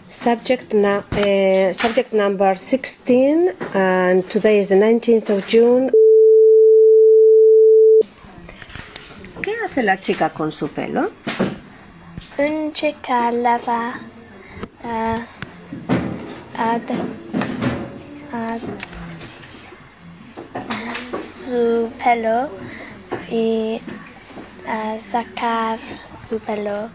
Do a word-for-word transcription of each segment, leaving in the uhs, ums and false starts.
Subject, na uh, subject number sixteen, and today is the nineteenth of June. ¿Qué hace la chica con su pelo? Una chica lava uh, ad, ad, su pelo y uh, sacar su pelo.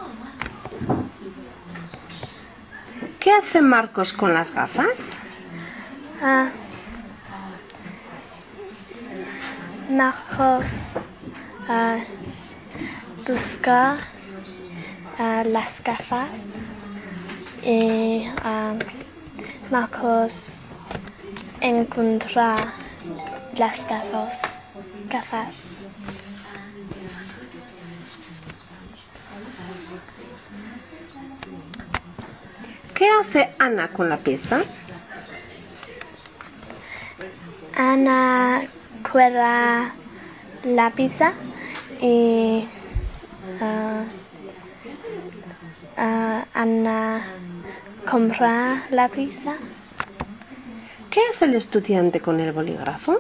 ¿Qué hace Marcos con las gafas? Uh, Marcos uh, busca uh, las gafas y uh, Marcos encuentra las gafas. gafas. ¿Qué hace Ana con la pizza? Ana cuela la pizza y uh, uh, Ana compra la pizza. ¿Qué hace el estudiante con el bolígrafo?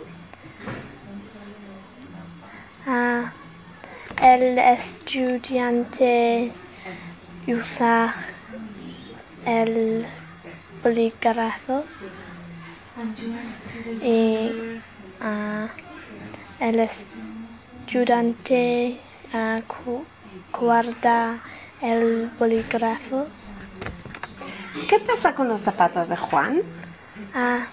Uh, el estudiante usa el bolígrafo y uh, el estudiante uh, cu guarda el bolígrafo. ¿Qué pasa con los zapatos de Juan? Uh,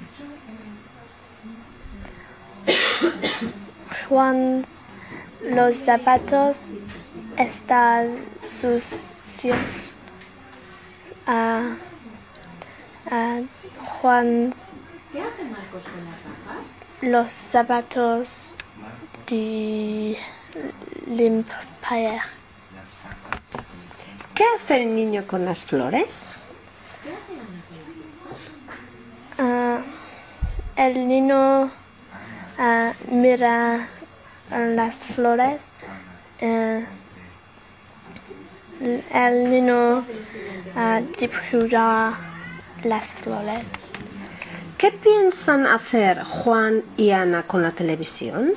Juan, los zapatos están sucios. Uh, uh, Juan, ¿Qué hace Marcos con las gafas? los zapatos de limpiar. ¿Qué hace el niño con las flores? ¿Qué hace Ana con las Uh, el niño uh, mira las flores. Uh, el niño uh, dibuja las flores. ¿Qué piensan hacer Juan y Ana con la televisión?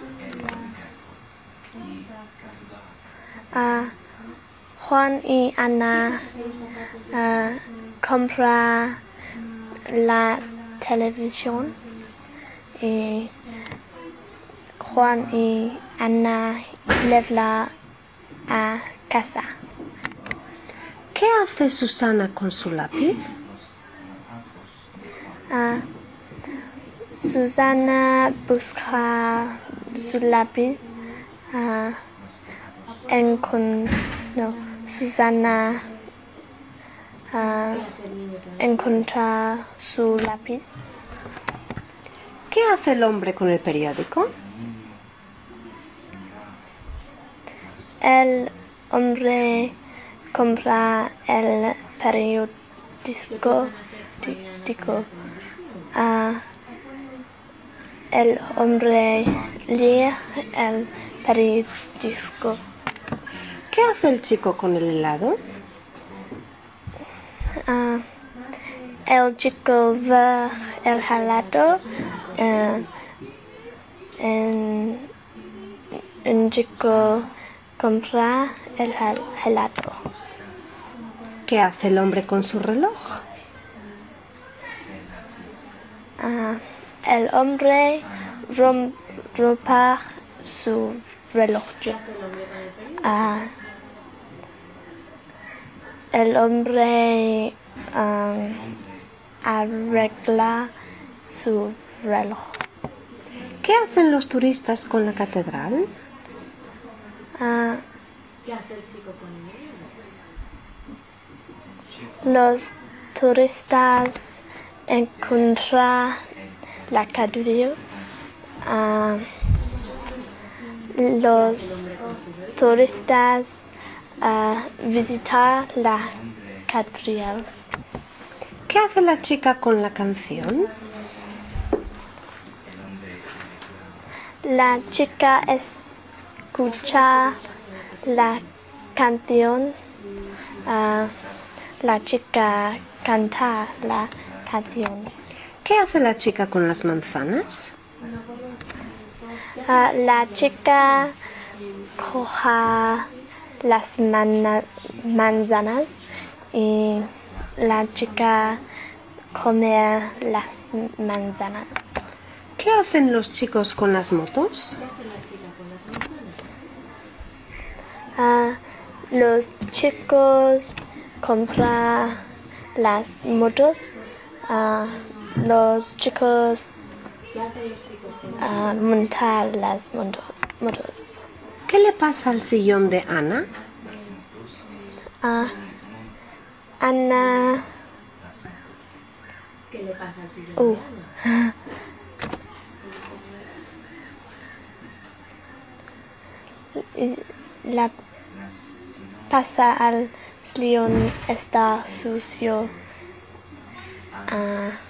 Uh, Juan y Ana uh, compran la televisión y Juan y Ana llevan a casa. ¿Qué hace Susana con su lápiz? Uh, Susana busca su lápiz. Uh, encon no, Susana uh, encuentra su lápiz. ¿Qué hace el hombre con el periódico? El hombre compra el periódico. Dico, uh, el hombre lee el periódico. ¿Qué hace el chico con el helado? Uh, el chico ve el helado. Uh, en, un chico compra el helado. ¿Qué hace el hombre con su reloj? Uh, el hombre rom, rompa su reloj. Uh, el hombre um, arregla su reloj. ¿Qué hacen los turistas con la catedral? Uh, ¿Qué hace el chico con el los turistas encuentran la catedral. Uh, los turistas uh, visitan la catedral. ¿Qué hace la chica con la canción? La chica escucha la canción uh, la chica canta la canción. ¿Qué hace la chica con las manzanas? Ah, la chica coja las mana- manzanas y la chica come las manzanas. ¿Qué hacen los chicos con las motos? Ah, los chicos compran las motos. Ah, los chicos ah, montan las motos. motos. ¿Qué le pasa al sillón de Ana? Ah, Ana. ¿Qué le pasa al sillón Uh. de Ana? La pasa al sillón está sucio. Ah,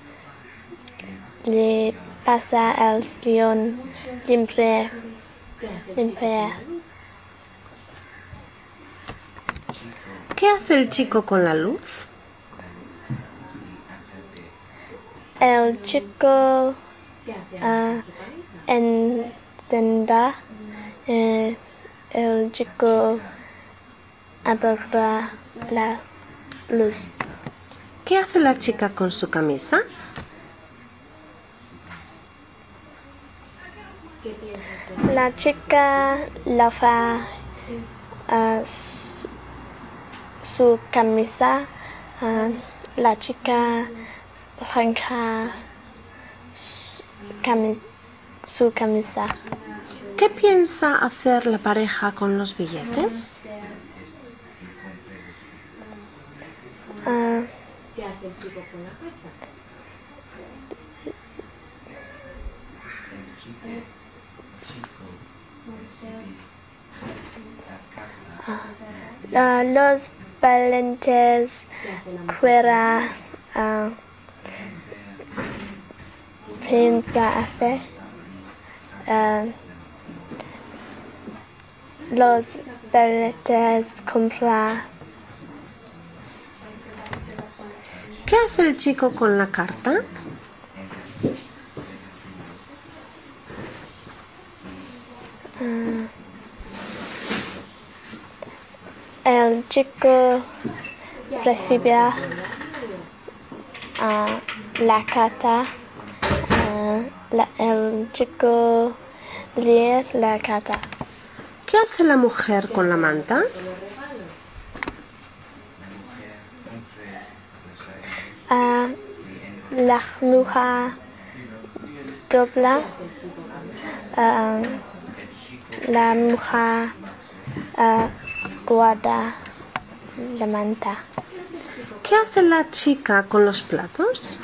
le pasa al sillón limpio. limpio. ¿Qué hace el chico con la luz? El chico ¿Qué hace ah, Ana con su camisa? encienda. Eh, el chico apaga la luz. ¿Qué hace la chica con su camisa? ¿Qué piensas tú? La chica lava ah, su, su camisa. Ah, la chica arranca su, camis- su camisa. ¿Qué piensa hacer la pareja con los billetes? Ah, ¿Qué hace el chico con la carta? ah, los valentes ¿Qué hace la mujer? fuera ah, piensa hacer. Ah, los valentes compran. ¿Qué hace el chico con la carta? El chico recibe ah, la carta. Ah, la- el chico lee la carta. ¿Qué hace la mujer con la manta? Ah, la mujer dobla. Ah, la mujer ah, guarda la manta. ¿Qué hace la chica con los platos?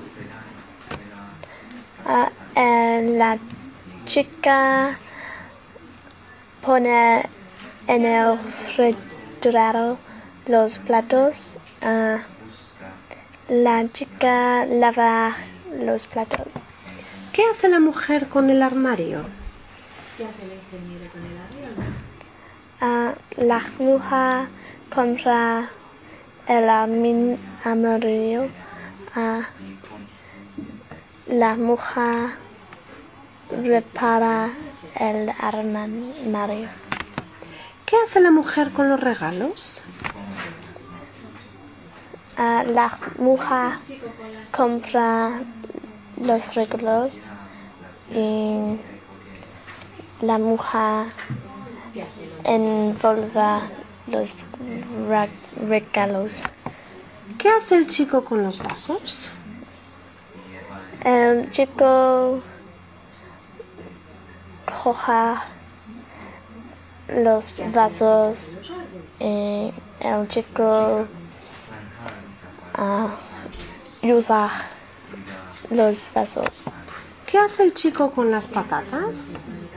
Ah, eh, la chica pone en el refrigerador los platos. Ah, la chica lava los platos. ¿Qué hace la mujer con el armario? ¿Qué hace el ingeniero con el avión? Ah, la mujer compra el amin- armario. Ah, la mujer repara el armario. ¿Qué hace la mujer con los regalos? Ah, la mujer compra los regalos y la mujer envuelve los ra- regalos. ¿Qué hace el chico con los vasos? El chico coja los vasos y el chico ah, usa los vasos. ¿Qué hace el chico con las patatas?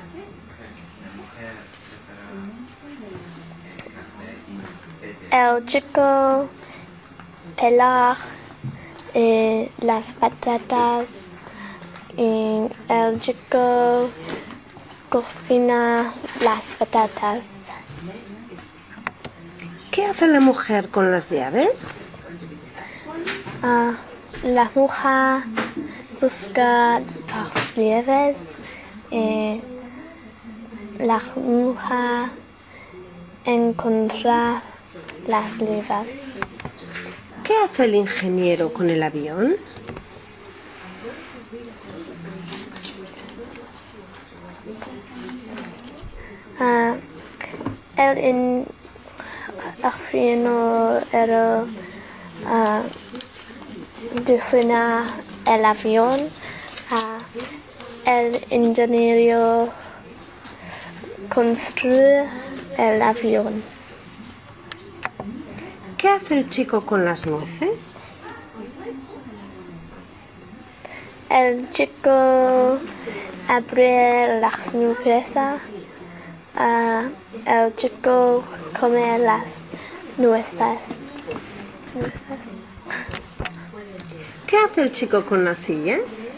El chico pela eh, las patatas y el chico cocina las patatas. ¿Qué hace la mujer con las llaves? Ah, la mujer busca las llaves. Eh, la mujer encuentra las llaves. ¿Qué hace el ingeniero con el avión? Ah, el ingeniero uh, diseña el avión. Uh, el ingeniero construye el avión. ¿Qué hace el chico con las nueces? El chico abre las nueces. Uh, el chico come las nueces. nueces. ¿Qué hace el chico con las sillas?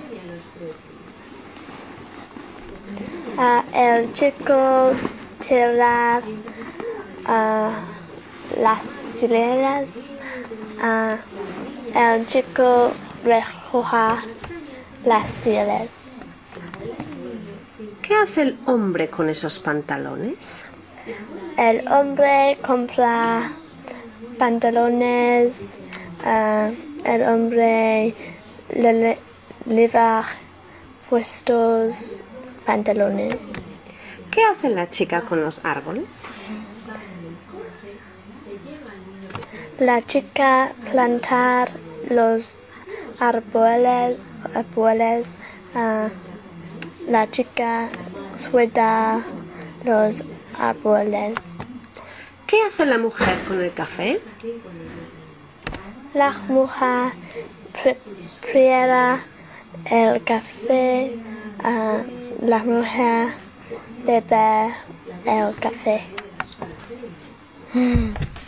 Uh, el chico tira uh, las sillas. Uh, el chico recoge las sillas. ¿Qué hace el hombre con esos pantalones? El hombre compra pantalones. Uh, el hombre le, le, lleva puestos pantalones. ¿Qué hace la chica con los árboles? La chica planta los árboles. árboles uh, la chica suelta los árboles. ¿Qué hace la mujer con el café? La mujer prepara el café. Uh, la mujer bebe el café. Mm.